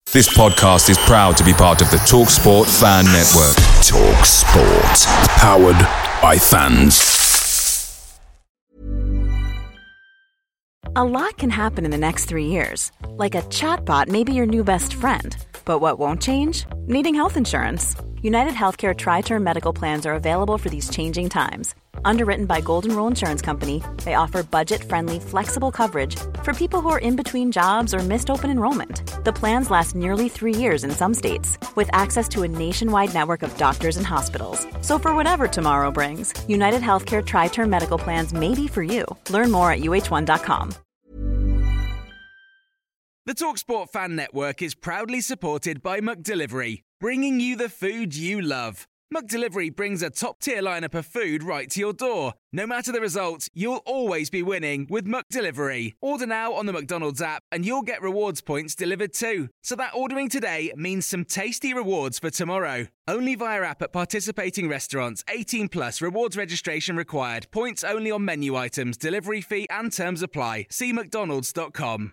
This podcast is proud to be part of the TalkSport Fan Network. TalkSport. Powered by fans. A lot can happen in the next 3 years. Like a chatbot may be your new best friend. But what won't change? Needing health insurance. United Healthcare Tri-Term Medical Plans are available for these changing times. Underwritten by Golden Rule Insurance Company, they offer budget-friendly, flexible coverage for people who are in between jobs or missed open enrollment. The plans last nearly 3 years in some states, with access to a nationwide network of doctors and hospitals. So for whatever tomorrow brings, United Healthcare Tri-Term Medical Plans may be for you. Learn more at uh1.com. The TalkSport Fan Network is proudly supported by McDelivery, bringing you the food you love. McDelivery brings a top-tier lineup of food right to your door. No matter the result, you'll always be winning with McDelivery. Order now on the McDonald's app and you'll get rewards points delivered too. So that ordering today means some tasty rewards for tomorrow. Only via app at participating restaurants. 18 plus. Rewards registration required. Points only on menu items. Delivery fee and terms apply. See mcdonalds.com.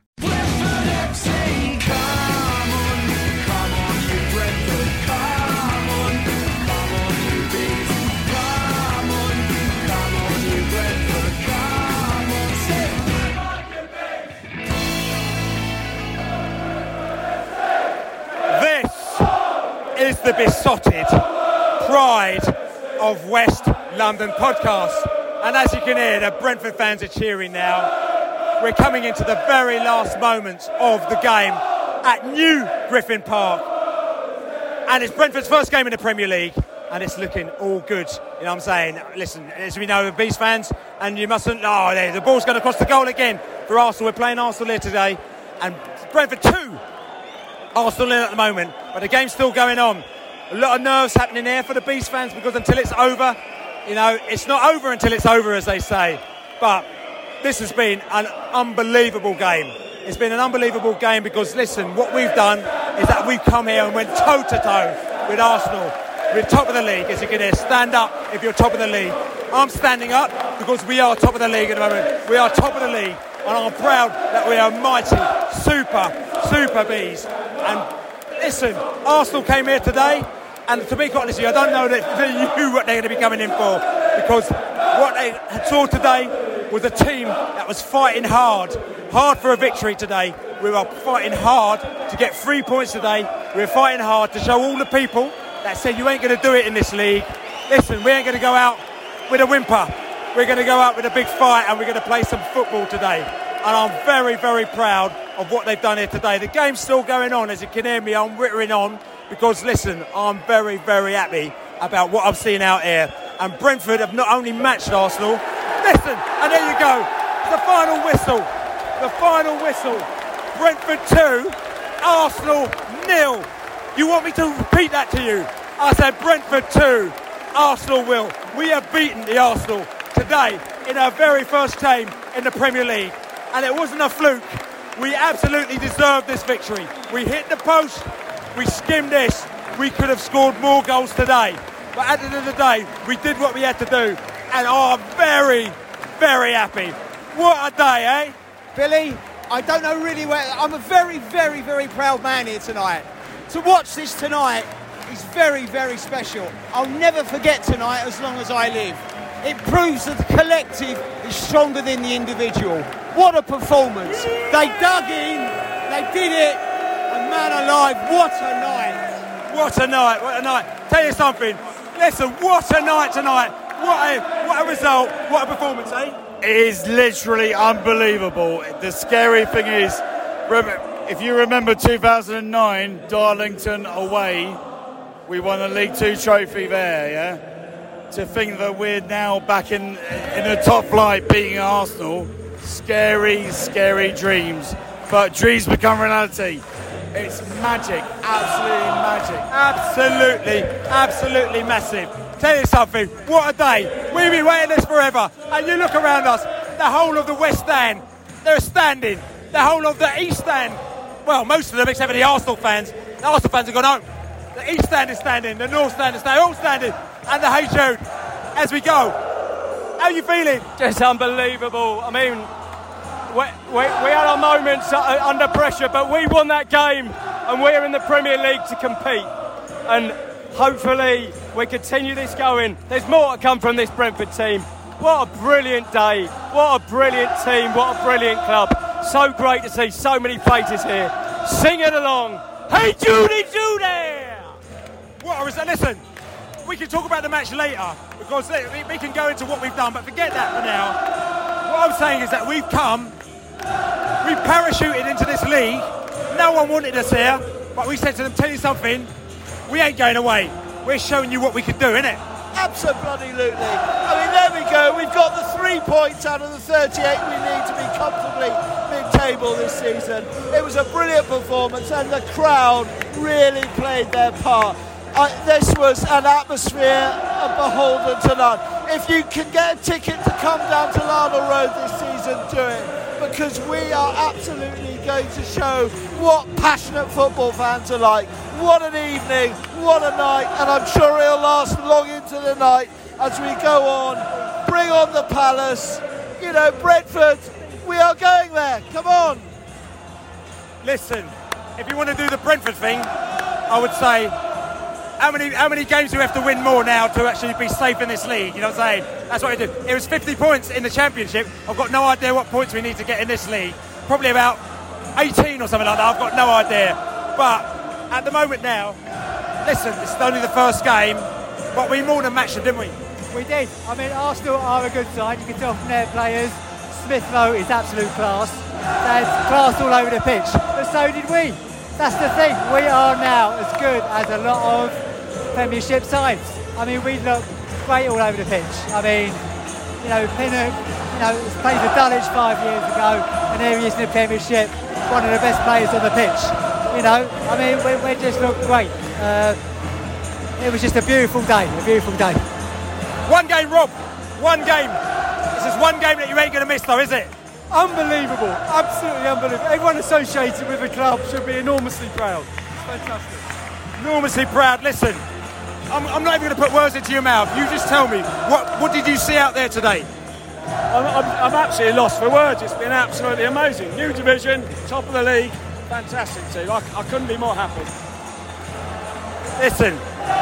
Is the besotted pride of West London podcast. And as you can hear, the Brentford fans are cheering now. We're coming into the very last moments of the game at New Griffin Park. And it's Brentford's first game in the Premier League, and it's looking all good. You know what I'm saying? Listen, as we know, the Beast fans, and you mustn't... Oh, there, the ball's going to cross the goal again for Arsenal. We're playing Arsenal here today. And Brentford 2, Arsenal in at the moment, but the game's still going on. A lot of nerves happening there for the Beast fans, because until it's over, you know, it's not over until it's over, as they say. But this has been an unbelievable game. It's been an unbelievable game because, listen, what we've done is that we've come here and went toe-to-toe with Arsenal. We're top of the league, as you can hear. Stand up if you're top of the league. I'm standing up because we are top of the league at the moment. We are top of the league, and I'm proud that we are mighty, super Bees. And listen, Arsenal came here today, and to be quite honest with you, I don't know that they knew what they're going to be coming in for, because what they saw today was a team that was fighting hard for a victory today. We were fighting hard to get 3 points today. We were fighting hard to show all the people that said you ain't going to do it in this league. Listen, we ain't going to go out with a whimper. We're going to go out with a big fight, and we're going to play some football today. And I'm very, very proud of what they've done here today. The game's still going on, as you can hear me. I'm whittering on because, listen, I'm very, very happy about what I've seen out here. And Brentford have not only matched Arsenal. Listen, and there you go. The final whistle. The final whistle. Brentford 2, Arsenal 0. You want me to repeat that to you? I said Brentford 2, Arsenal 0. We have beaten the Arsenal today in our very first game in the Premier League. And it wasn't a fluke. We absolutely deserved this victory. We hit the post, we skimmed this. We could have scored more goals today. But at the end of the day, we did what we had to do. And I'm very, very happy. What a day, eh? Billy, I don't know really where... I'm a very, very, very proud man here tonight. To watch this tonight is very, very special. I'll never forget tonight as long as I live. It proves that the collective is stronger than the individual. What a performance. They dug in, they did it, and man alive, what a night. What a night, what a night. Tell you something, listen, what a night tonight. What a result, what a performance, eh? It is literally unbelievable. The scary thing is, if you remember 2009, Darlington away, we won a League Two trophy there, yeah? To think that we're now back in the top flight beating Arsenal, scary, scary dreams. But dreams become reality. It's magic, absolutely magic. Absolutely massive. Tell you something, what a day. We've been waiting this forever. And you look around us, the whole of the West Stand, they're standing. The whole of the East Stand, well, most of them except for the Arsenal fans. The Arsenal fans have gone home. The East Stand is standing, the North Stand is standing, all standing. And the Hey Jude, as we go. How are you feeling? Just unbelievable. I mean, we had our moments under pressure, but we won that game and we're in the Premier League to compete. And hopefully we continue this going. There's more to come from this Brentford team. What a brilliant day. What a brilliant team. What a brilliant club. So great to see so many faces here. Sing it along. Hey Judy, Judy! Listen, we can talk about the match later because we can go into what we've done, but forget that for now. What I'm saying is that we've parachuted into this league. No one wanted us here, but we said to them, tell you something, we ain't going away. We're showing you what we can do, innit? Absolutely. I mean, there we go. We've got the 3 points out of the 38 we need to be comfortably mid-table this season. It was a brilliant performance and the crowd really played their part. This was an atmosphere beholden to none. If you can get a ticket to come down to Lana Road this season, do it. Because we are absolutely going to show what passionate football fans are like. What an evening, what a night, and I'm sure it'll last long into the night as we go on. Bring on the Palace. You know, Brentford, we are going there. Come on. Listen, if you want to do the Brentford thing, I would say, how many games do we have to win more now to actually be safe in this league? You know what I'm saying? That's what I do. It was 50 points in the Championship. I've got no idea what points we need to get in this league. Probably about 18 or something like that. I've got no idea. But at the moment now, listen, this is only the first game, but we more than matched them, didn't we? We did. I mean, Arsenal are a good side. You can tell from their players. Smith Rowe is absolute class. There's class all over the pitch. But so did we. That's the thing. We are now as good as a lot of Premiership sides. I mean, we look great all over the pitch. I mean, you know, Pinnock, you know, played for Dulwich 5 years ago, and here he is in the Premiership, one of the best players on the pitch. You know, I mean, we just look great. It was just a beautiful day, One game, Rob. One game. This is one game that you ain't going to miss, though, is it? Unbelievable, absolutely unbelievable. Everyone associated with the club should be enormously proud. It's fantastic. Enormously proud. Listen, I'm not even going to put words into your mouth. You just tell me, what did you see out there today? I'm absolutely lost for words. It's been absolutely amazing. New division, top of the league, fantastic team. I couldn't be more happy. Listen,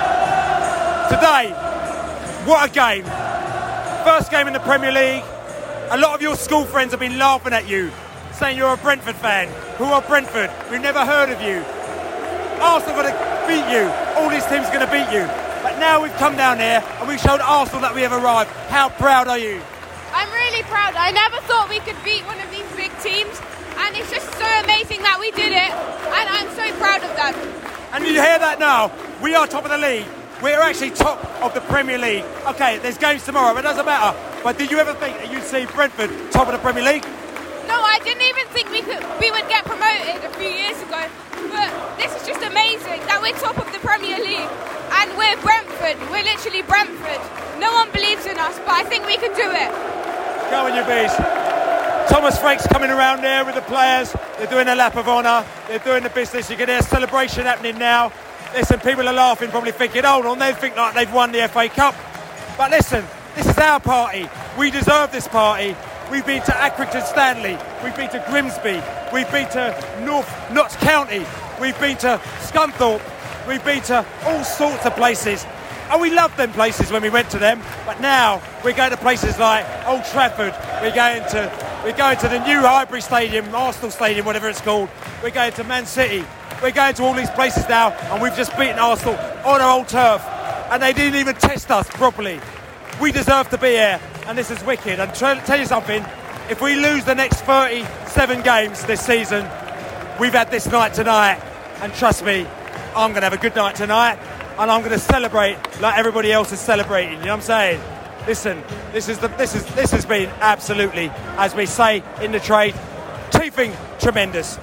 today, what a game. First game in the Premier League. A lot of your school friends have been laughing at you, saying you're a Brentford fan. Who are Brentford? We've never heard of you. Arsenal are going to beat you. All these teams are going to beat you. But now we've come down here and we've showed Arsenal that we have arrived. How proud are you? I'm really proud. I never thought we could beat one of these big teams, and it's just so amazing that we did it, and I'm so proud of that. And you hear that now? We are top of the league. We're actually top of the Premier League. Okay, there's games tomorrow, but it doesn't matter. But did you ever think that you'd see Brentford top of the Premier League? No, I didn't even think we would get promoted a few years ago. But this is just amazing that we're top of the Premier League. And we're Brentford. We're literally Brentford. No one believes in us, but I think we can do it. Go on, you bees. Thomas Frank's coming around there with the players. They're doing a lap of honour. They're doing the business. You can hear a celebration happening now. Listen, people are laughing, probably thinking, hold on, they think like they've won the FA Cup. But listen, this is our party. We deserve this party. We've been to Accrington Stanley. We've been to Grimsby. We've been to Notts County. We've been to Scunthorpe. We've been to all sorts of places. And we loved them places when we went to them. But now we're going to places like Old Trafford. We're going to the new Highbury Stadium, Arsenal Stadium, whatever it's called. We're going to Man City. We're going to all these places now, and we've just beaten Arsenal on our old turf. And they didn't even test us properly. We deserve to be here, and this is wicked. And tell you something, if we lose the next 37 games this season, we've had this night tonight, and trust me, I'm going to have a good night tonight, and I'm going to celebrate like everybody else is celebrating. You know what I'm saying? Listen, this has been absolutely, as we say in the trade, teething tremendous.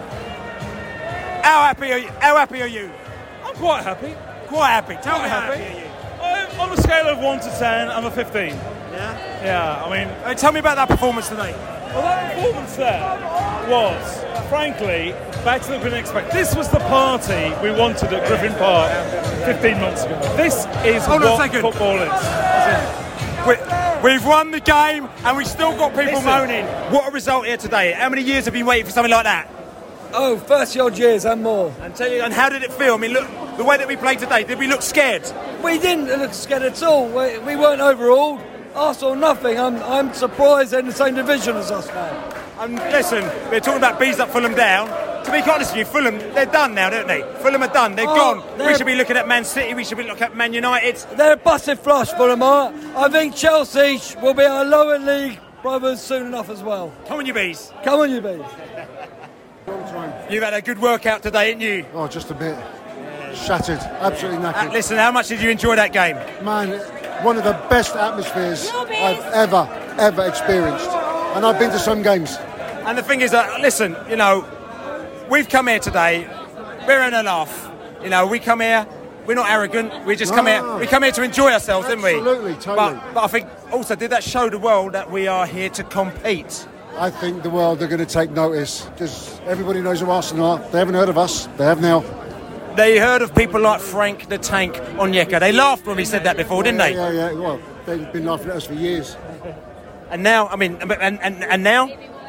How happy are you? I'm quite happy. Quite happy. Tell me how happy. happy are you? On a scale of 1 to 10, I'm a 15. Yeah? Yeah, I mean... tell me about that performance today. Well, that performance there was, frankly, better than we could expect. This was the party we wanted at Griffin Park 15 months ago. This is what football is. We've won the game and we've still got people moaning. What a result here today. How many years have you been waiting for something like that? Oh, 30-odd years and more. And how did it feel? I mean, look, the way that we played today, did we look scared? We didn't look scared at all. We weren't overawed. Arsenal, nothing. I'm surprised they're in the same division as us now. And listen, we're talking about bees up, Fulham down. To be honest with you, Fulham, they're done now, don't they? Fulham are done. They're gone. We should be looking at Man City. We should be looking at Man United. They're a busted flush, Fulham are. I think Chelsea will be our lower league brothers soon enough as well. Come on, you bees. Come on, you bees. You've had a good workout today, haven't you? Oh, just a bit. Shattered. Absolutely knackered. Listen, how much did you enjoy that game? Man, one of the best atmospheres I've ever experienced. And I've been to some games. And the thing is that, listen, you know, we've come here today, we're in a laugh. You know, we come here, we're not arrogant, we just come here to enjoy ourselves, didn't we? Absolutely, totally. But I think also, did that show the world that we are here to compete? I think the world are going to take notice, because everybody knows who Arsenal are. They haven't heard of us, they have now. They heard of people like Frank the Tank Onyeka. They laughed when he said that before, didn't they? Yeah. Well, they've been laughing at us for years. And now, I mean, and now?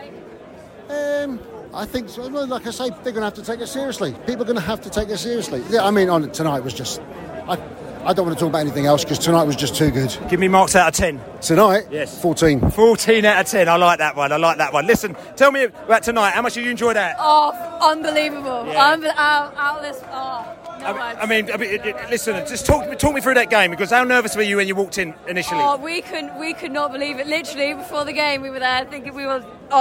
I think, so, like I say, they're going to have to take it seriously. People are going to have to take it seriously. Yeah, I mean, tonight was just... I don't want to talk about anything else because tonight was just too good. Give me marks out of 10. Tonight? Yes. 14. 14 out of 10. I like that one. Listen, tell me about tonight. How much did you enjoy that? Oh, unbelievable. Yeah. I mean, listen, just talk me through that game, because how nervous were you when you walked in initially? Oh, we could not believe it. Literally, before the game, we were there thinking no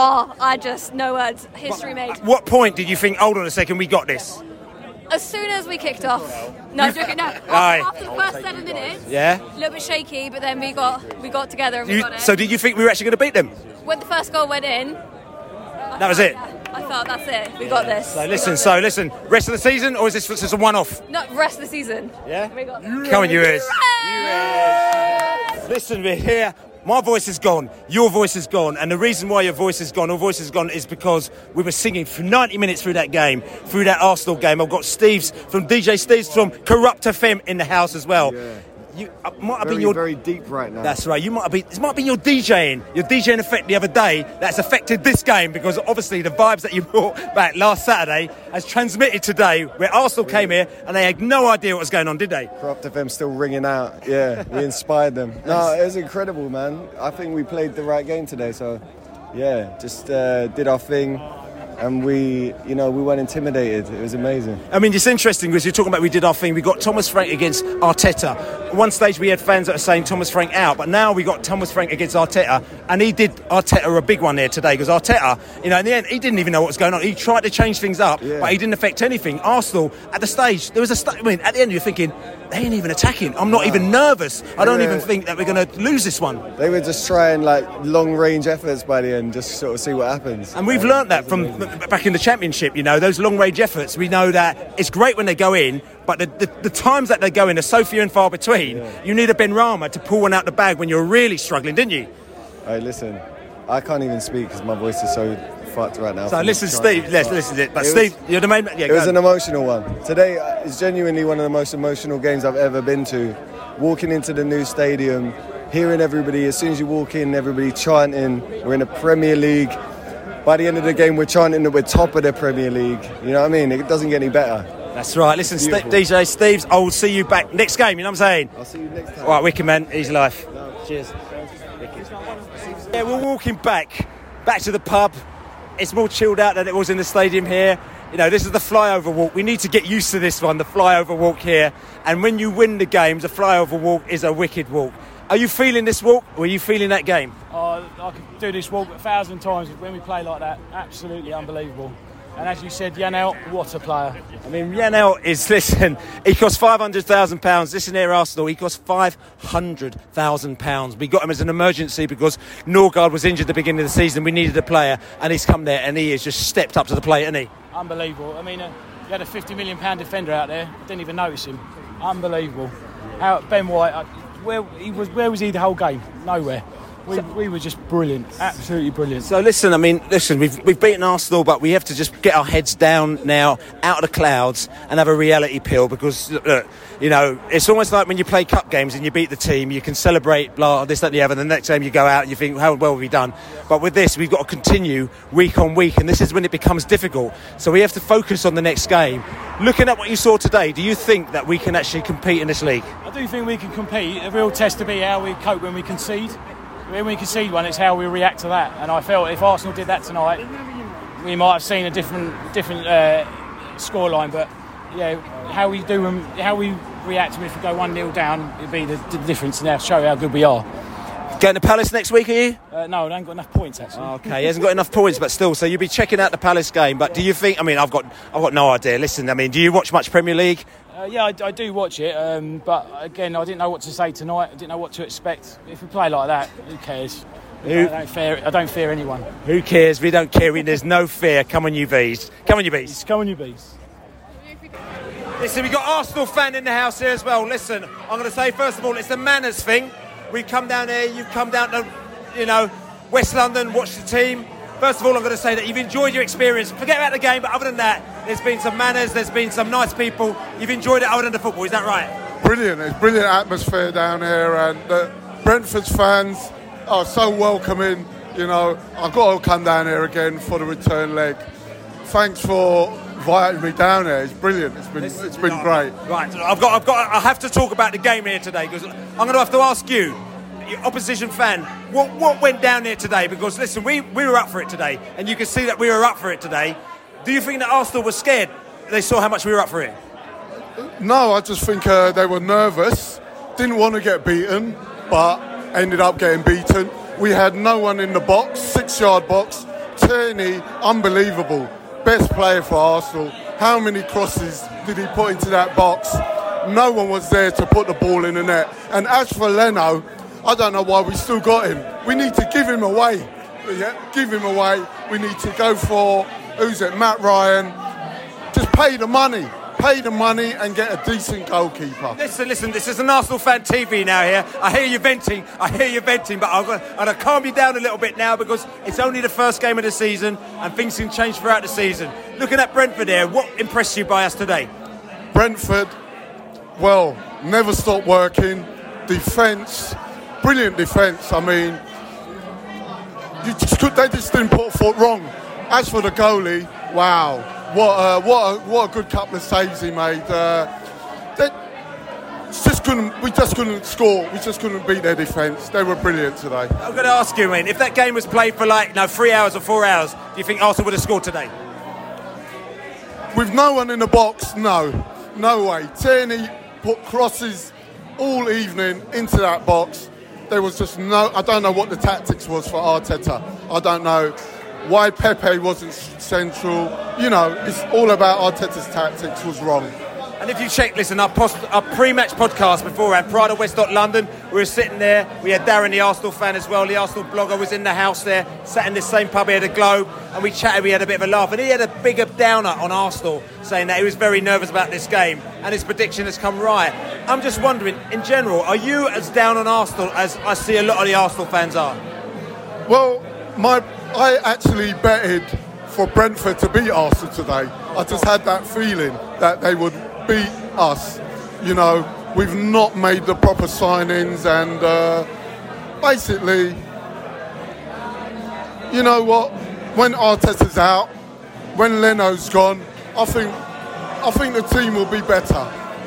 words. History made. At what point did you think, hold on a second, we got this? As soon as we kicked off. No, joking, no. After the first 7 minutes, yeah, a little bit shaky, but then we got together and we got it. So did you think we were actually going to beat them? When the first goal went in, that was it. I thought, that's it. We got this. So listen. Rest of the season, or is this just a one-off? No, rest of the season. Yeah. We got this. Come on, you ears. Listen, we're here. My voice is gone, your voice is gone, and the reason why your voice is gone is because we were singing for 90 minutes through that game, through that Arsenal game. I've got DJ Steves from Corrupt FM in the house as well. Yeah. You might have been very deep right now. That's right. This might have been your DJing effect the other day that's affected this game, because obviously the vibes that you brought back last Saturday has transmitted today, where Arsenal came here and they had no idea what was going on, did they? Corrupt FM still ringing out. Yeah, we inspired them. No, it was incredible, man. I think we played the right game today. So, yeah, just did our thing. And we weren't intimidated. It was amazing. I mean, it's interesting because you're talking about we did our thing. We got Thomas Frank against Arteta. At one stage we had fans that were saying Thomas Frank out, but now we got Thomas Frank against Arteta, and he did Arteta a big one there today, because Arteta, in the end, he didn't even know what was going on. He tried to change things up, but he didn't affect anything. Arsenal, at the stage, at the end you're thinking, they ain't even attacking. I'm not even nervous. I don't even think that we're going to lose this one. They were just trying long-range efforts by the end, just sort of see what happens. And we've learnt that from back in the Championship, those long-range efforts. We know that it's great when they go in, but the times that they go in are so few and far between. Yeah. You need a Benrahma to pull one out the bag when you're really struggling, didn't you? Hey, listen, I can't even speak because my voice is so fucked right now. So listen, Steve, listen to it. But Steve, you're the main... Yeah, it was an emotional one. Today is genuinely one of the most emotional games I've ever been to. Walking into the new stadium, hearing everybody, as soon as you walk in, everybody chanting, we're in the Premier League. By the end of the game, we're chanting that we're top of the Premier League. You know what I mean? It doesn't get any better. That's right. Listen, DJ Steves, I will see you back next game, you know what I'm saying? I'll see you next time. All right, wicked, man. Easy life. No. Cheers. Yeah, we're walking back to the pub. It's more chilled out than it was in the stadium here. This is the flyover walk. We need to get used to this one, the flyover walk here. And when you win the games, the flyover walk is a wicked walk. Are you feeling this walk, or are you feeling that game? I could do this walk 1,000 times when we play like that. Absolutely unbelievable. And as you said, Janelt, what a player. I mean, Janelt he cost £500,000. Listen here, Arsenal, he cost £500,000. We got him as an emergency because Norgard was injured at the beginning of the season. We needed a player, and he's come there, and he has just stepped up to the plate, hasn't he? Unbelievable. I mean, you had a £50 million defender out there. Didn't even notice him. Unbelievable. Ben White, where was he the whole game? Nowhere. We were just brilliant, absolutely brilliant. So listen, we've beaten Arsenal, but we have to just get our heads down now, out of the clouds, and have a reality pill, because look, it's almost like when you play cup games and you beat the team, you can celebrate, blah, this, that, and the other, and the next time you go out and you think, how well have we done? But with this, we've got to continue week on week, and this is when it becomes difficult. So we have to focus on the next game. Looking at what you saw today, do you think that we can actually compete in this league? I do think we can compete. The real test to be how we cope when we concede. When we concede one, it's how we react to that. And I felt if Arsenal did that tonight, we might have seen a different scoreline. But yeah, how we react to it if we go 1-0 down, it'd be the difference, and that'll show how good we are. Going to Palace next week, are you? No, I ain't got enough points actually. Okay, he hasn't got enough points, but still. So you'll be checking out the Palace game. But do you think? I've got no idea. Listen, do you watch much Premier League? Yeah, I do watch it, but again, I didn't know what to say tonight. I didn't know what to expect. If we play like that, who cares? I don't fear anyone. Who cares? We don't care. There's no fear. Come on, you bees. Come on, you bees. Come on, you bees. Listen, we've got Arsenal fan in the house here as well. Listen, I'm going to say, first of all, it's the manners thing. We come down here, you've come down to, West London, watch the team. First of all, I'm going to say that you've enjoyed your experience. Forget about the game, but other than that, there's been some manners, there's been some nice people. You've enjoyed it other than the football, is that right? Brilliant. It's brilliant atmosphere down here, and Brentford's fans are so welcoming. I've got to come down here again for the return leg. Thanks for inviting me down here. It's brilliant. It's been great. Right, I have to talk about the game here today, because I'm going to have to ask you, opposition fan, what went down there today? Because listen, we were up for it today, and you can see that we were up for it today. Do you think that Arsenal was scared? They saw how much we were up for it. No, I just think they were nervous, didn't want to get beaten, but ended up getting beaten. We had no one in the box, 6-yard box. Tierney, unbelievable, best player for Arsenal. How many crosses did he put into that box? No one was there to put the ball in the net. And as for Leno, I don't know why we still got him. We need to give him away. Yeah, give him away. We need to go for, Matt Ryan. Just pay the money and get a decent goalkeeper. Listen, this is an Arsenal fan TV now here. I hear you venting, but I'm going to calm you down a little bit now, because it's only the first game of the season and things can change throughout the season. Looking at Brentford here, what impressed you by us today? Brentford, never stop working. Defence, brilliant defence. They just didn't put a foot wrong. As for the goalie, wow, what a good couple of saves he made. We just couldn't score. We just couldn't beat their defence. They were brilliant today. I'm going to ask you, if that game was played for 3 hours or 4 hours, do you think Arsenal would have scored today? With no one in the box, no way. Tierney put crosses all evening into that box. There was just I don't know what the tactics was for Arteta. I don't know why Pepe wasn't central. It's all about Arteta's tactics was wrong. And if you check, listen, our pre-match podcast beforehand, Pride of West London, we were sitting there. We had Darren, the Arsenal fan as well. The Arsenal blogger was in the house there, sat in this same pub. He had a Globe, and we chatted. We had a bit of a laugh, and he had a bigger downer on Arsenal, saying that he was very nervous about this game, and his prediction has come right. I'm just wondering, in general, are you as down on Arsenal as I see a lot of the Arsenal fans are? Well, I actually betted for Brentford to beat Arsenal today. I just had that feeling that they would beat us. We've not made the proper signings, and basically, you know what? When Arteta's out, when Leno's gone, I think the team will be better.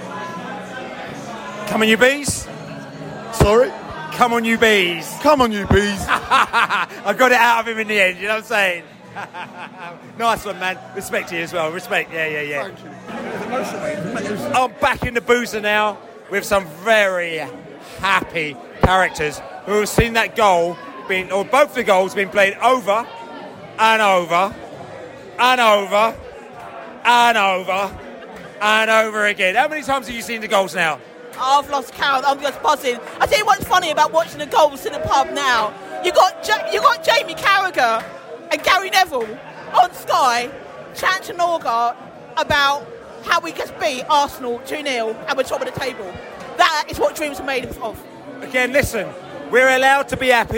Come on, you bees. Sorry? Come on, you bees. Come on, you bees. I got it out of him in the end, you know what I'm saying? Nice one, man. Respect to you as well. Respect. Yeah. Thank you. I'm back in the boozer now with some very happy characters who have seen that goal both the goals being played over and over and over and over and over again. How many times have you seen the goals now? I've lost count. I'm just buzzing. I tell you what's funny about watching the goals in the pub now. You got Jamie Carragher and Gary Neville on Sky chatting to Norgard about how we just beat Arsenal 2-0 and we're top of the table. That is what dreams are made of. Again, listen, we're allowed to be happy.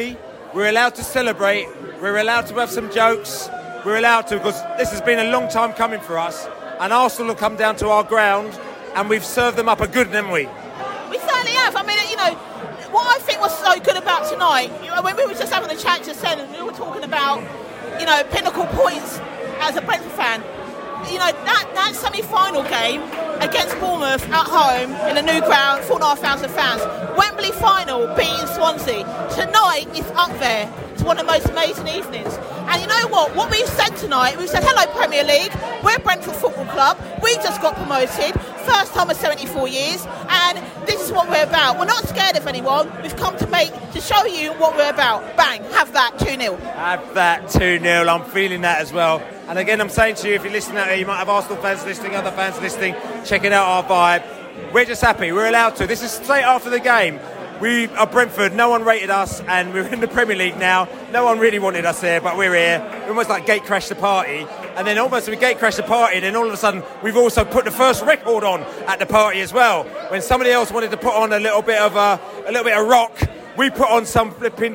We're allowed to celebrate. We're allowed to have some jokes. We're allowed to, because this has been a long time coming for us. And Arsenal have come down to our ground, and we've served them up a good one, haven't we? We certainly have. I mean, what I think was so good about tonight, when we were just having a chat just then, and we were talking about, pinnacle points as a Brentford fan. That semi-final game against Bournemouth at home in a new ground, 4,500 fans. Wembley final beating Swansea. Tonight is up there. It's one of the most amazing evenings. And you know what? What we've said tonight, we've said, hello Premier League, we're Brentford Football Club, we just got promoted, first time in 74 years, and this is what we're about. We're not scared of anyone, we've come to show you what we're about. Bang, have that 2-0. Have that 2-0, I'm feeling that as well. And again, I'm saying to you, if you're listening out there, you might have Arsenal fans listening, other fans listening, checking out our vibe. We're just happy, we're allowed to. This is straight after the game. We are Brentford, no one rated us, and we're in the Premier League now. No one really wanted us here, but we're here. We're almost like gate crashed the party. And then almost we gate crashed the party, then all of a sudden we've also put the first record on at the party as well. When somebody else wanted to put on a little bit of rock, we put on some flipping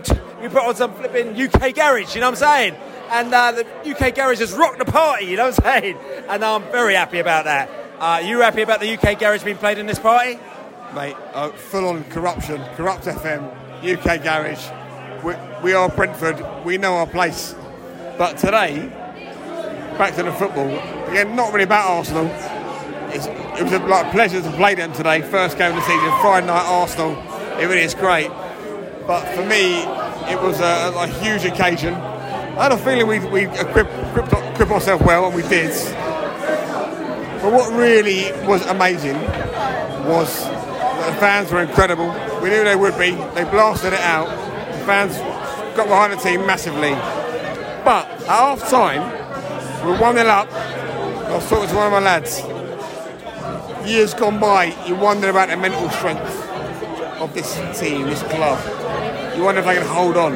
UK garage, you know what I'm saying? And the UK garage has rocked the party, you know what I'm saying? And I'm very happy about that. Are you happy about the UK garage being played in this party? Mate, full-on corruption, Corrupt FM, UK garage. We are Brentford, we know our place. But today, back to the football, again, not really about Arsenal. It was a pleasure to play them today, first game of the season, Friday night Arsenal. It really is great. But for me, it was a huge occasion. I had a feeling we equipped ourselves well, and we did. But what really was amazing was the fans were incredible. We knew they would be. They blasted it out. The fans got behind the team massively. But at half time, we were 1-0 up. I was talking to one of my lads. Years gone by, you wonder about the mental strength of this team, this club. You wonder if they can hold on.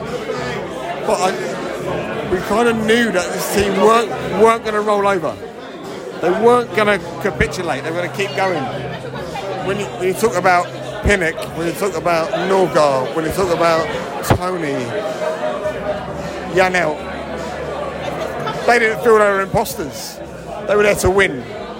But we kind of knew that this team weren't going to roll over. They weren't going to capitulate. They were going to keep going. When you talk about Pinnock, when you talk about Norgard, when you talk about Tony, Janelt, they didn't feel they were imposters. They were there to win.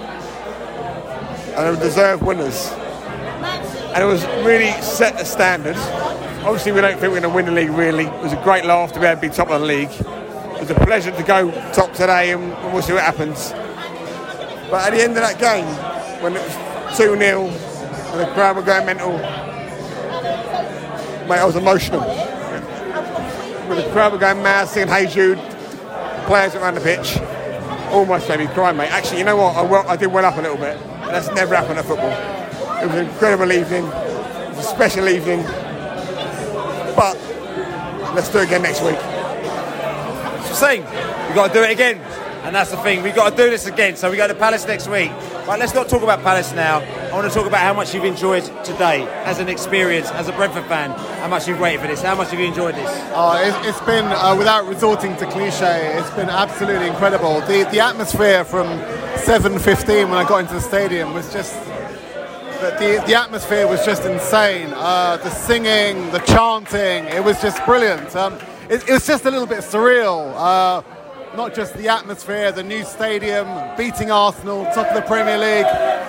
And they were deserved winners. And it was really set the standard. Obviously, we don't think we're going to win the league, really. It was a great laugh to be able to be top of the league. It was a pleasure to go top today, and we'll see what happens. But at the end of that game, when it was 2-0, and the crowd were going mental, mate, I was emotional. When the crowd were going mad, singing Hey Jude, players around the pitch, almost made me cry, mate. Actually, you know what? I did well up a little bit. That's never happened at football. It was an incredible evening. It was a special evening. But let's do it again next week. We've got to do it again. And that's the thing, we've got to do this again. So we go to Palace next week. Right, let's not talk about Palace now. I want to talk about how much you've enjoyed today as an experience, as a Brentford fan. How much you've waited for this. How much have you enjoyed this? It's been, without resorting to cliche, it's been absolutely incredible. The atmosphere from 7:15 when I got into the stadium was just... The atmosphere was just insane. The singing, the chanting, it was just brilliant. It was just a little bit surreal. Not just the atmosphere, the new stadium, beating Arsenal, top of the Premier League.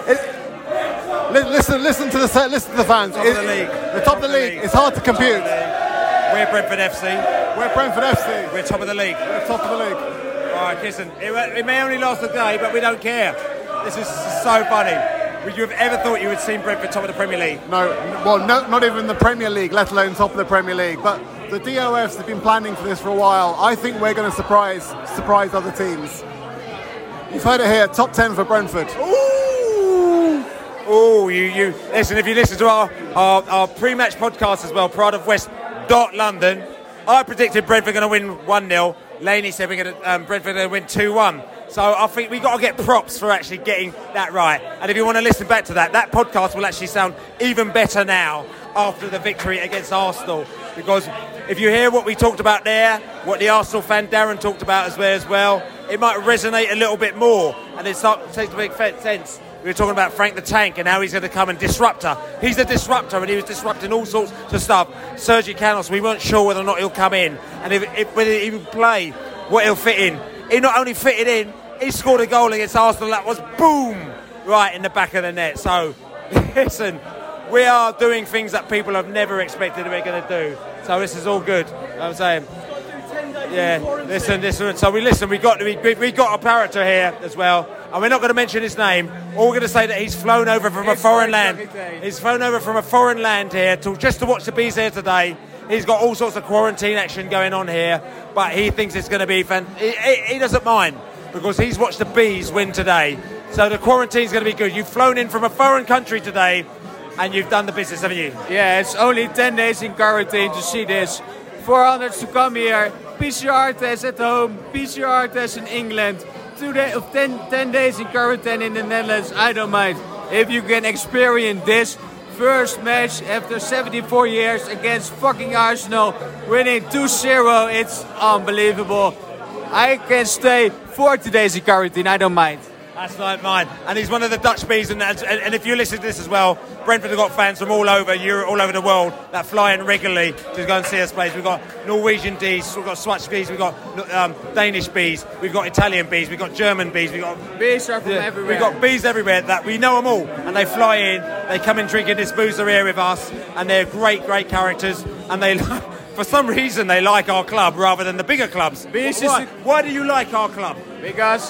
Listen to the fans. Top of the league. The top of the league. It's hard to compute. We're Brentford FC. We're Brentford FC. We're top of the league. We're top of the league. All right, listen. It may only last a day, but we don't care. This is so funny. Would you have ever thought you would see Brentford top of the Premier League? No, well, not even the Premier League, let alone top of the Premier League. But the DOFs have been planning for this for a while. I think we're going to surprise other teams. You've heard it here, top 10 for Brentford. Oh, you listen. If you listen to our pre-match podcast as well, Pride of West London, I predicted Brentford going to win 1-0. Laney said Brentford going to win 2-1. So I think we got to get props for actually getting that right. And if you want to listen back to that podcast will actually sound even better now after the victory against Arsenal. Because if you hear what we talked about there, what the Arsenal fan Darren talked about as well, it might resonate a little bit more. And it starts to make sense We were talking about Frank the Tank and how he's going to come and disruptor. He's a disruptor, and he was disrupting all sorts of stuff. Sergi Canos, we weren't sure whether or not he'll come in, and whether he'll play, what he'll fit in. He not only fitted in, he scored a goal against Arsenal that was boom right in the back of the net. So listen, we are doing things that people have never expected we're going to do. So this is all good. You know what I'm saying, yeah. Listen. So we got a character here as well, and we're not going to mention his name. All we're going to say that he's flown over from a foreign land. He's flown over from a foreign land here just to watch the Bees here today. He's got all sorts of quarantine action going on here, but he thinks it's going to be he doesn't mind because he's watched the Bees win today. So the quarantine's going to be good. You've flown in from a foreign country today, and you've done the business, haven't you? Yeah, it's only 10 days in quarantine to see this. 400 to come here. PCR test at home, PCR test in England. 10 days in quarantine in the Netherlands, I don't mind. If you can experience this first match after 74 years against fucking Arsenal, winning 2-0, it's unbelievable. I can stay 40 days in quarantine, I don't mind. That's not mine. And he's one of the Dutch Bees, and if you listen to this as well, Brentford have got fans from all over Europe, all over the world that fly in regularly to go and see us play. We've got Norwegian Bees, we've got Swedish Bees, we've got Danish Bees, we've got Italian Bees, we've got German Bees, we've got Bees are from everywhere. We've got Bees everywhere that we know them all, and they fly in, they come and drink in this boozer here with us, and they're great characters, and they for some reason they like our club rather than the bigger clubs. Why do you like our club? Because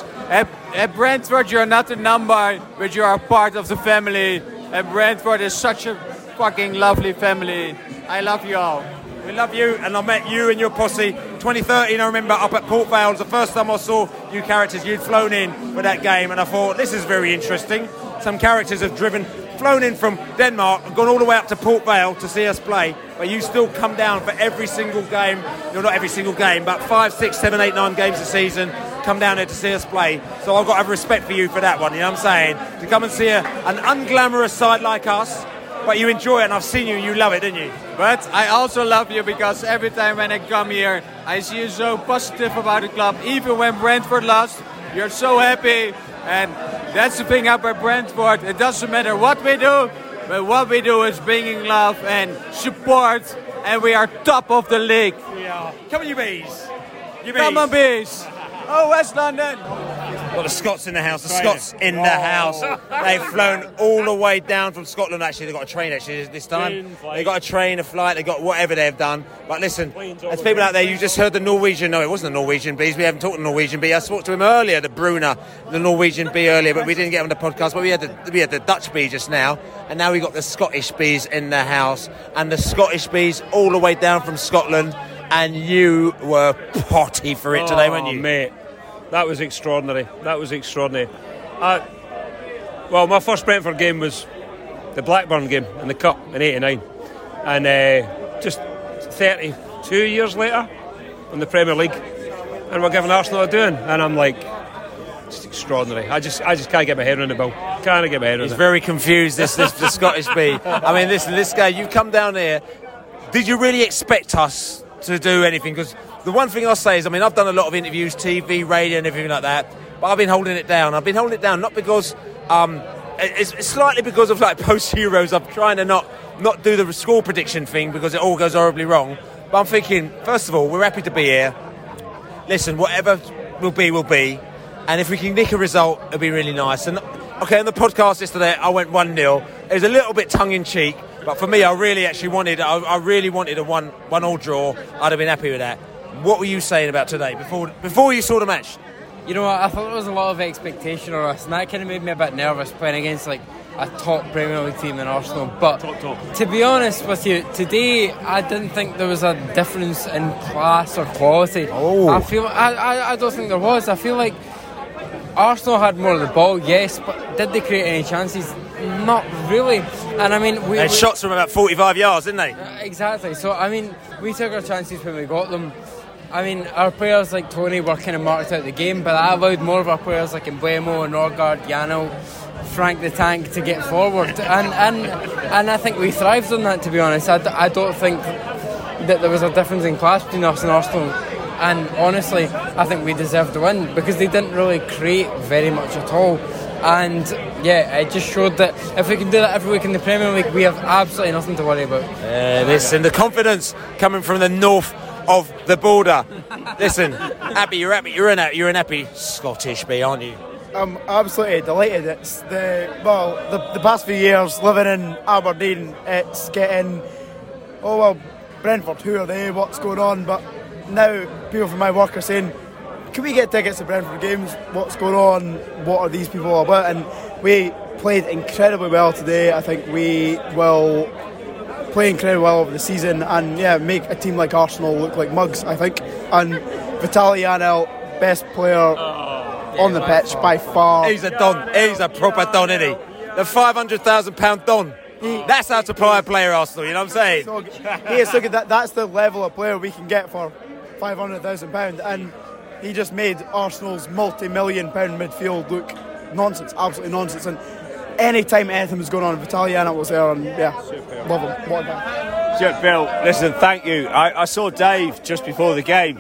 at Brentford you're not a number, but you are part of the family. And Brentford is such a fucking lovely family. I love you all. We love you, and I met you and your posse 2013. I remember up at Port Vale, the first time I saw you characters. You'd flown in with that game, and I thought this is very interesting. Some characters have flown in from Denmark and gone all the way up to Port Vale to see us play, but you still come down for every single game. No, not every single game, but 5, 6, 7, 8, 9 games a season. Come down here to see us play. So I've got to have respect for you for that one, you know what I'm saying? To come and see an unglamorous side like us, but you enjoy it, and I've seen you love it, didn't you? But I also love you because every time when I come here, I see you so positive about the club. Even when Brentford lost, you're so happy. And that's the thing about Brentford. It doesn't matter what we do, but what we do is bringing love and support, and we are top of the league. We are. Come on, you Bees. Come on, Bees. Oh, West London. Got the Scots in the house. The Scots in the house. They've flown all the way down from Scotland. Actually, they've got a train this time. They've got a train, a flight. They've got whatever they've done. But listen, there's people out there. You just heard the Norwegian. No, it wasn't the Norwegian Bees. We haven't talked to the Norwegian Bee. I spoke to him earlier, the Bruna, the Norwegian Bee earlier, but we didn't get him on the podcast. But we had the Dutch Bee just now, and now we got the Scottish Bees in the house, and the Scottish Bees all the way down from Scotland. And you were potty for it today, weren't you? Mate, that was extraordinary. Well, my first Brentford game was the Blackburn game in the Cup in '89. And just 32 years later in the Premier League, and we're giving Arsenal a doing. And I'm like, just extraordinary. I just can't get my head around the ball. Can't get my head around it. He's very confused, the Scottish Bee. I mean, listen, this guy, you come down here. Did you really expect us to do anything? Because the one thing I'll say is, I mean, I've done a lot of interviews, TV, radio and everything like that, but I've been holding it down. I've been holding it down not because it's slightly because of like post-Euros. I'm trying to not do the score prediction thing because it all goes horribly wrong. But I'm thinking, first of all, we're happy to be here. Listen, whatever will be, and if we can nick a result, it'll be really nice. And okay, on the podcast yesterday, I went 1-0. It was a little bit tongue-in-cheek. But for me, I really wanted a 1-1 draw. I'd have been happy with that. What were you saying about today before you saw the match? You know what? I thought there was a lot of expectation on us, and that kind of made me a bit nervous playing against like a top Premier League team in Arsenal. But to be honest with you, today I didn't think there was a difference in class or quality. I don't think there was. I feel like Arsenal had more of the ball, yes, but did they create any chances? Not really. And I mean, they had shots from about 45 yards, didn't they? Exactly. So I mean, we took our chances when we got them. I mean, our players like Tony were kind of marked out the game, but that allowed more of our players like Mbeumo, Norgard, Yano, Frank the Tank to get forward, and I think we thrived on that. To be honest, I don't think that there was a difference in class between us and Arsenal. And honestly, I think we deserved to win because they didn't really create very much at all. And Yeah, it just showed that if we can do that every week in the Premier League, we have absolutely nothing to worry about. Listen, the confidence coming from the north of the border. Listen, Happy, you're an happy Scottish bee, aren't you? I'm absolutely delighted. It's the past few years living in Aberdeen, it's getting, Brentford, who are they, what's going on? But now people from my work are saying, can we get tickets to Brentford games? What's going on? What are these people all about? And we played incredibly well today. I think we will play incredibly well over the season and make a team like Arsenal look like mugs, I think. And Vitaly Janelt, best player on the pitch by far. He's a don. He's a proper don, isn't he? The £500,000 don. That's how to play a player, Arsenal. You know what I'm saying? He is so good. That's the level of player we can get for £500,000, and he just made Arsenal's multi-million-pound midfield look nonsense, absolutely nonsense. And any time anything was going on, Vitaly Janelt was there, and love him. What a guy. Bill, listen, thank you. I saw Dave just before the game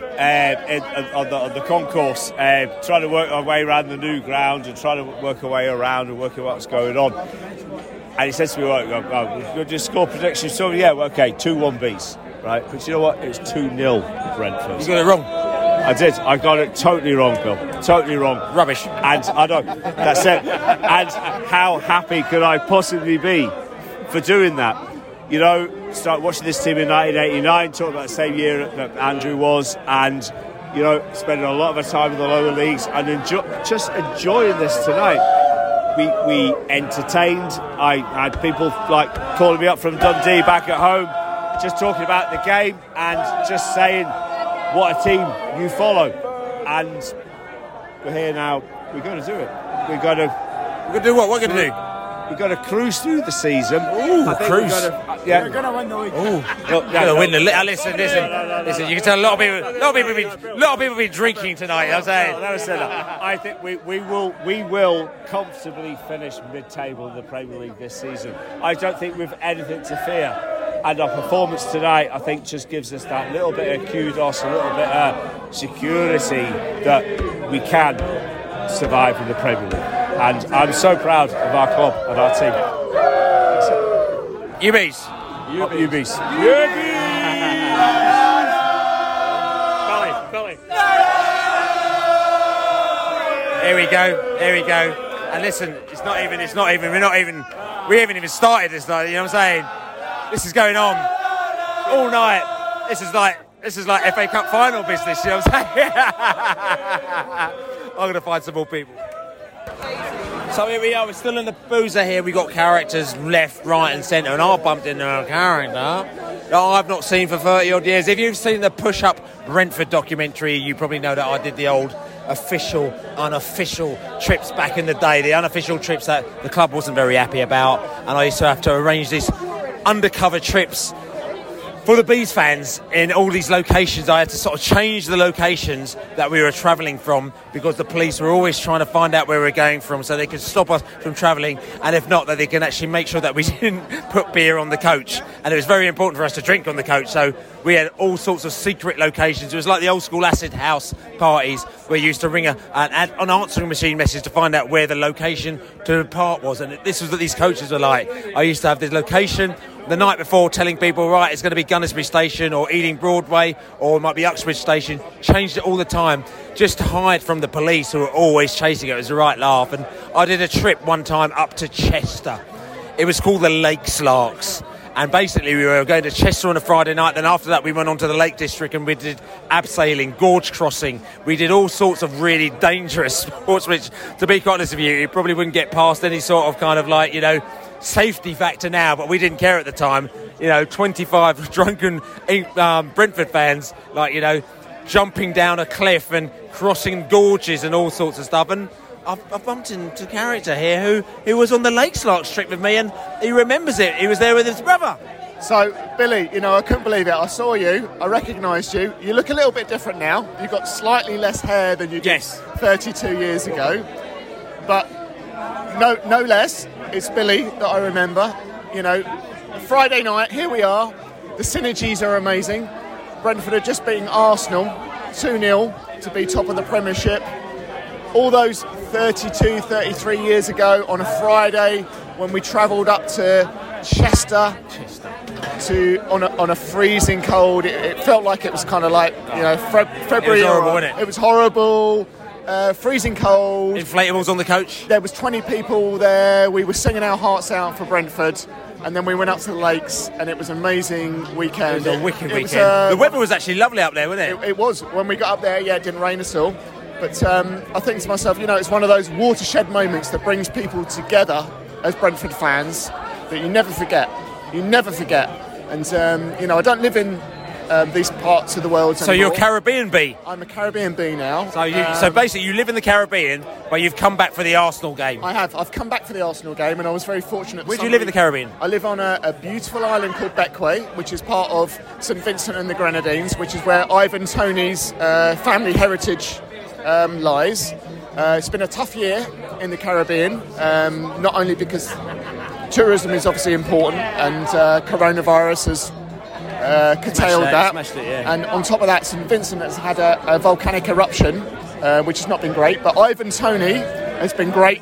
on the concourse, trying to work our way around the new ground and trying to work our way around and working what's going on. And he said to me, we'll just score prediction. So, 2-1 beats, right? But you know what? It was 2-0 Brentford. You got it wrong. I did. I got it totally wrong, Bill. Totally wrong. Rubbish. And I know. That's it. And how happy could I possibly be for doing that? You know, start watching this team in 1989, talking about the same year that Andrew was, and, you know, spending a lot of our time in the lower leagues and just enjoying this tonight. We entertained. I had people like calling me up from Dundee back at home, just talking about the game and just saying what a team you follow. And we're here now. We're going to do it. We're going to do what? What are we going to do? We're going to cruise through the season. Ooh, cruise. We're going to win the league. Listen. You can tell a lot of people have been drinking tonight. I'm saying. I think we will comfortably finish mid-table in the Premier League this season. I don't think we've anything to fear. And our performance tonight, I think, just gives us that little bit of kudos, a little bit of security that we can survive in the Premier League. And I'm so proud of our club and our team. UBs. Belly. Here we go. And listen, we haven't even started this night, you know what I'm saying? This is going on all night. This is like FA Cup final business, you know what I'm saying? I'm going to find some more people. So here we are, we're still in the boozer here. We've got characters left, right and centre, and I bumped into a character that I've not seen for 30 odd years. If you've seen the Push-Up Brentford documentary, you probably know that I did the old official, unofficial trips back in the day, the unofficial trips that the club wasn't very happy about, and I used to have to arrange these undercover trips for the Bees fans in all these locations. I had to sort of change the locations that we were travelling from because the police were always trying to find out where we were going from so they could stop us from travelling, and if not, that they can actually make sure that we didn't put beer on the coach. And it was very important for us to drink on the coach, so we had all sorts of secret locations. It was like the old school acid house parties where you used to ring an answering machine message to find out where the location to the part was, and this was what these coaches were like. I used to have this location the night before telling people, right, it's going to be Gunnersbury Station or Ealing Broadway or it might be Uxbridge Station. Changed it all the time just to hide from the police who were always chasing it. It was a right laugh. And I did a trip one time up to Chester. It was called the Lakes Larks. And basically we were going to Chester on a Friday night. Then after that we went on to the Lake District and we did abseiling, gorge crossing. We did all sorts of really dangerous sports, which, to be quite honest with you, you probably wouldn't get past any sort of kind of like, you know, safety factor now, but we didn't care at the time. You know, 25 drunken Brentford fans, like, you know, jumping down a cliff and crossing gorges and all sorts of stuff. And I've bumped into a character here who was on the Lakes Larks trip with me, and he remembers it. He was there with his brother. So, Billy, you know, I couldn't believe it. I saw you, I recognised you. You look a little bit different now. You've got slightly less hair than you did 32 years ago. But no less, it's Billy that I remember. You know, Friday night, here we are. The synergies are amazing. Brentford are just beating Arsenal 2-0 to be top of the Premiership. All those 32, 33 years ago on a Friday when we travelled up to Chester on a freezing cold. It felt like it was kind of like, February. It was horrible, wasn't it? It was horrible. Freezing cold. Inflatables on the coach. There was 20 people there. We were singing our hearts out for Brentford, and then we went up to the lakes, and it was an amazing weekend. It was a wicked weekend. The weather was actually lovely up there, wasn't it? It was. When we got up there, it didn't rain at all. But I think to myself, it's one of those watershed moments that brings people together as Brentford fans that you never forget. You never forget. And, I don't live in these parts of the world anymore. So you're a Caribbean bee? I'm a Caribbean bee now. So basically you live in the Caribbean, but you've come back for the Arsenal game. I have. I've come back for the Arsenal game, and I was very fortunate. Where do you live in the Caribbean? I live on a beautiful island called Bequia, which is part of St Vincent and the Grenadines, which is where Ivan Toney's family heritage lies. It's been a tough year in the Caribbean, not only because tourism is obviously important and coronavirus has curtailed that. Smashed it, yeah. And on top of that, St Vincent has had a volcanic eruption, which has not been great. But Ivan Toney has been great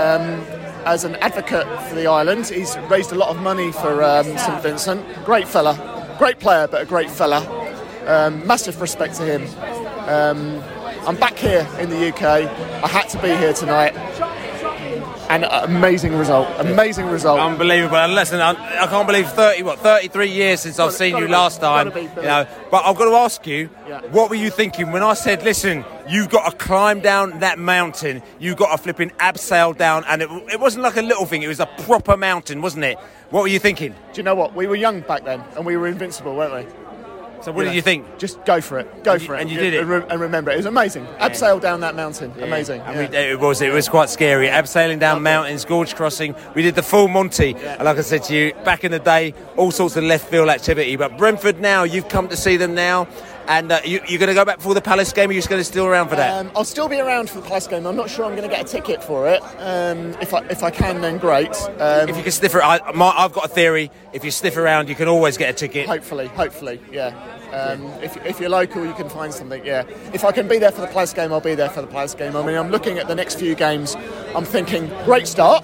as an advocate for the island. He's raised a lot of money for St Vincent. Great fella, great player, but a great fella. Massive respect to him. I'm back here in the UK. I had to be here tonight. And amazing result. Unbelievable. And listen, I can't believe 33 years since I've seen you last time. But I've got to ask you, what were you thinking when I said, listen, you've got to climb down that mountain, you've got to flipping abseil down, and it wasn't like a little thing, it was a proper mountain, wasn't it? What were you thinking? Do you know what? We were young back then, and we were invincible, weren't we? So what did you think? Just go for it. And you did it. And remember, it was amazing. Abseil down that mountain. Yeah. Amazing. And it was quite scary. Abseiling down mountains, gorge crossing. We did the full Monty. Yeah. And like I said to you, back in the day, all sorts of left field activity. But Brentford now, you've come to see them now. And you're going to go back for the Palace game, or you're just going to still around for that? I'll still be around for the Palace game. I'm not sure I'm going to get a ticket for it. If I can, then great. If you can sniff around, I've got a theory. If you sniff around, you can always get a ticket. Hopefully, yeah. If you're local, you can find something, yeah. If I can be there for the Palace game, I'll be there for the Palace game. I mean, I'm looking at the next few games. I'm thinking, great start.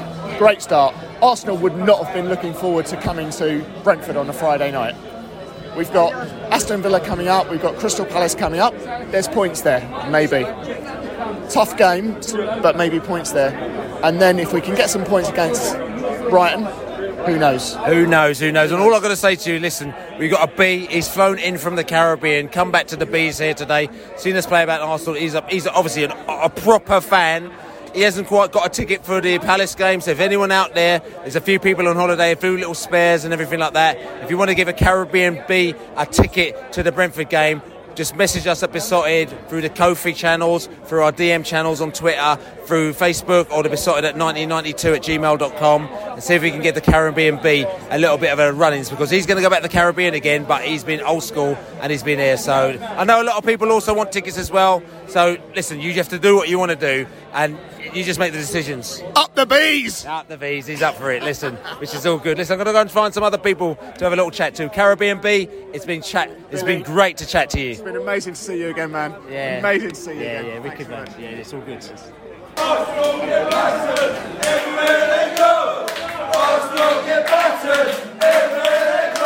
Arsenal would not have been looking forward to coming to Brentford on a Friday night. We've got Aston Villa coming up, we've got Crystal Palace coming up. There's points there, maybe. Tough game, but maybe points there. And then if we can get some points against Brighton, who knows? Who knows? And all I've got to say to you, listen, we've got a B. He's flown in from the Caribbean, come back to the B's here today, seen us play about Arsenal. He's obviously a proper fan. He hasn't quite got a ticket for the Palace game, so if anyone out there's a few people on holiday, a few little spares and everything like that. If you want to give a Caribbean B a ticket to the Brentford game, just message us at Besotted through the Ko-fi channels, through our DM channels on Twitter, through Facebook, or the Besotted at 1992@gmail.com, and see if we can get the Caribbean B a little bit of a run-ins, because he's going to go back to the Caribbean again, but he's been old school and he's been here. So I know a lot of people also want tickets as well. So listen, you have to do what you want to do, and you just make the decisions. Up the bees! Up the bees, he's up for it, listen, which is all good. Listen, I'm going to go and find some other people to have a little chat to. Caribbean B, it's been great to chat to you. It's been amazing to see you again, man. Yeah. Amazing to see you again. Yeah, wicked, man. Yeah, it's all good. Arsenal get battered, everywhere they go. Arsenal get battered, everywhere they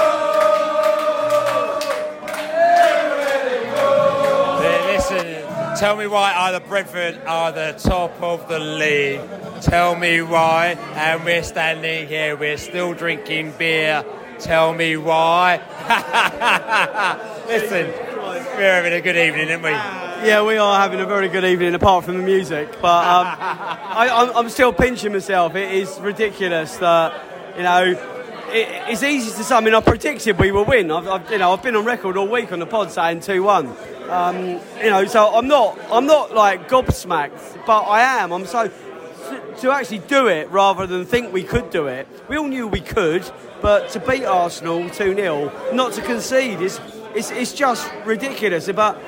go. Everywhere they go. Listen, tell me why either Brentford are the top of the league. Tell me why. And we're standing here, we're still drinking beer. Tell me why. Listen, we're having a good evening, aren't we? Yeah, we are having a very good evening, apart from the music. But I'm still pinching myself. It is ridiculous that, it's easy to say. I mean, I predicted we will win. I've been on record all week on the pod saying 2-1. So I'm not like gobsmacked, but I am. I'm so to actually do it rather than think we could do it. We all knew we could, but to beat Arsenal 2-0, not to concede, it's just ridiculous. But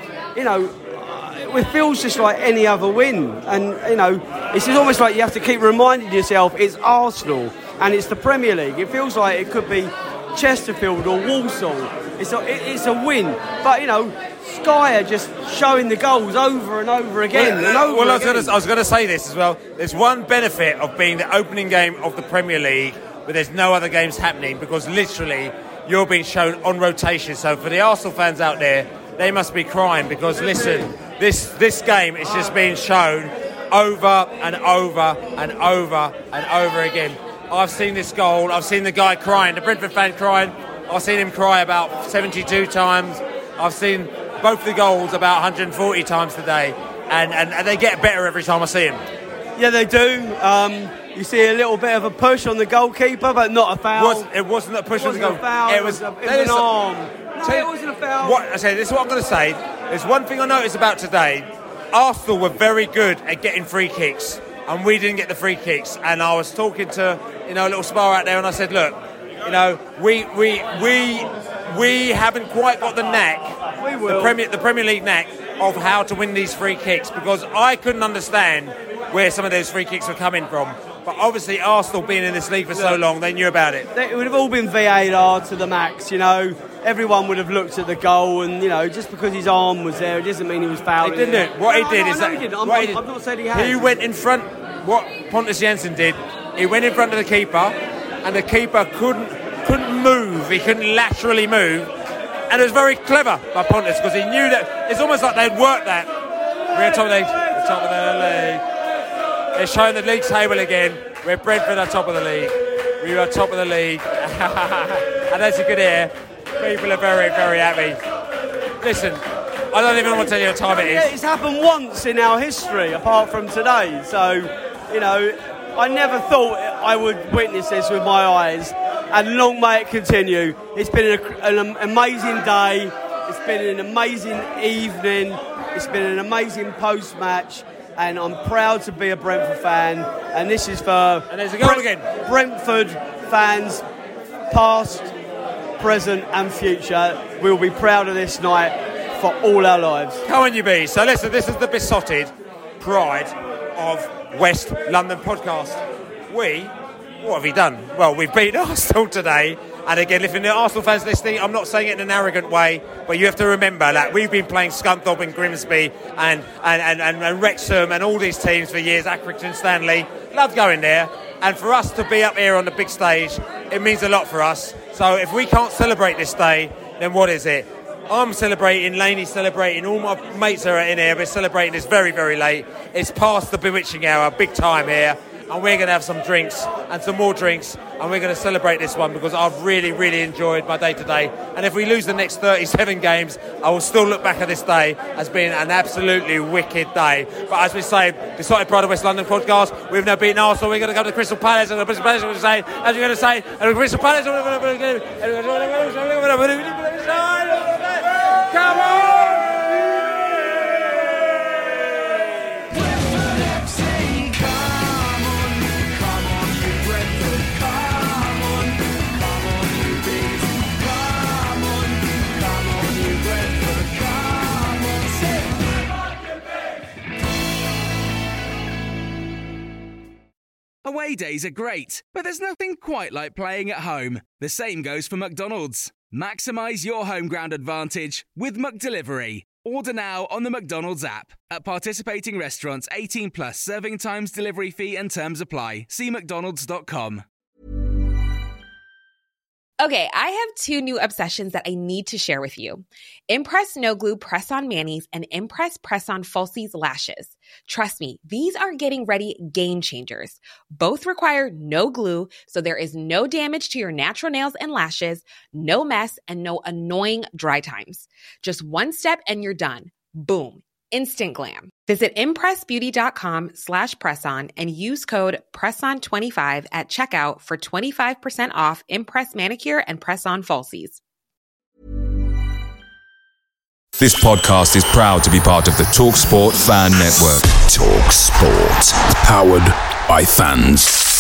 it feels just like any other win, and it's just almost like you have to keep reminding yourself it's Arsenal and it's the Premier League. It feels like it could be Chesterfield or Walsall. It's a win, but Sky are just showing the goals over and over again. I was going to say this as well. There's one benefit of being the opening game of the Premier League, but there's no other games happening because literally you're being shown on rotation. So for the Arsenal fans out there, they must be crying because listen, this game is just being shown over and over and over and over again. I've seen this goal. I've seen the guy crying, the Brentford fan crying. I've seen him cry about 72 times. I've seen both the goals about 140 times today, and they get better every time I see him. Yeah, they do. You see a little bit of a push on the goalkeeper, but not a foul. It wasn't a push on the goalkeeper. It was an arm. No, it wasn't a foul. This is what I'm going to say. There's one thing I noticed about today. Arsenal were very good at getting free kicks, and we didn't get the free kicks. And I was talking to a little spar out there, and I said, look, we haven't quite got the knack, we will. the Premier League knack of how to win these free kicks, because I couldn't understand where some of those free kicks were coming from. But obviously Arsenal being in this league for so long, they knew about it. It would have all been VAR to the max, Everyone would have looked at the goal and, just because his arm was there, it doesn't mean he was fouling. He didn't. What he did is that... I'm not saying he has. He went in front... What Pontus Jansson did, he went in front of the keeper, and the keeper couldn't move. He couldn't laterally move. And it was very clever by Pontus, because he knew that... It's almost like they'd worked that. We're at top of the league. They're showing the league table again. We're Brentford at top of the league. We are top of the league. And as you can hear, people are very, very happy. Listen, I don't even want to tell you what time it is. Yeah, it's happened once in our history, apart from today. So, I never thought I would witness this with my eyes. And long may it continue. It's been an amazing day. It's been an amazing evening. It's been an amazing post-match. And I'm proud to be a Brentford fan. And this is for and there's a goal again. Brentford fans, past, present and future. We'll be proud of this night for all our lives. How can you be? So listen, this is the besotted pride of West London podcast. What have we done? Well, we've beaten Arsenal today. And again, if the Arsenal fans listening, I'm not saying it in an arrogant way, but you have to remember that we've been playing Scunthorpe and Grimsby and Wrexham and all these teams for years, Accrington, Stanley. Love going there. And for us to be up here on the big stage, it means a lot for us. So if we can't celebrate this day, then what is it? I'm celebrating, Laney's celebrating, all my mates are in here, we're celebrating this very, very late. It's past the bewitching hour, big time here. And we're going to have some drinks and some more drinks, and we're going to celebrate this one because I've really, really enjoyed my day today. And if we lose the next 37 games, I will still look back at this day as being an absolutely wicked day. But as we say, Besotted Pride of West London podcast, we've now beaten Arsenal. We're going to go to Crystal Palace, and the Crystal Palace, as you're going to say, and Crystal Palace, come on! Away days are great, but there's nothing quite like playing at home. The same goes for McDonald's. Maximise your home ground advantage with McDelivery. Order now on the McDonald's app. At participating restaurants, 18 plus serving times, delivery fee and terms apply. See mcdonalds.com. Okay, I have two new obsessions that I need to share with you. Impress No Glue Press-On Manis and Impress Press-On Falsies Lashes. Trust me, these are getting ready game changers. Both require no glue, so there is no damage to your natural nails and lashes, no mess, and no annoying dry times. Just one step and you're done. Boom. Instant glam. Visit impressbeauty.com/presson and use code PRESSON25 at checkout for 25% off Impress Manicure and Press-On Falsies. This podcast is proud to be part of the TalkSport Fan Network. TalkSport. Powered by fans.